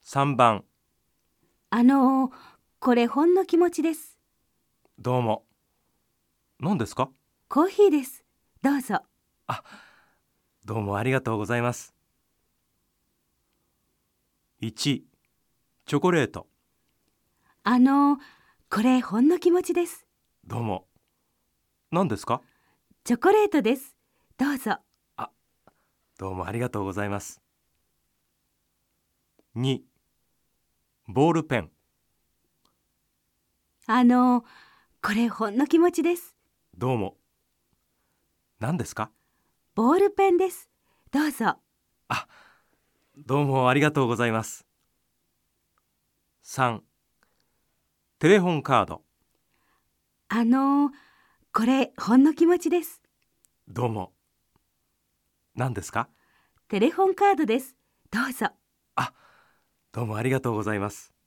3番。 これほんの気持ちです。 どうも。何ですか？ コーヒーです。どうぞ。 どうもありがとうございます。1、チョコレート。 これほんの気持ちです。 どうも。何ですか？ チョコレートです。どうぞ。 どうもありがとうございます。2、ボールペン。 これほんの気持ちです。 どうも。何ですか？ ボールペンです。どうぞ。 どうもありがとうございます。3、テレホンカード。 これほんの気持ちです。 どうも。何ですか？ テレホンカードです。どうぞ。 どうもありがとうございます。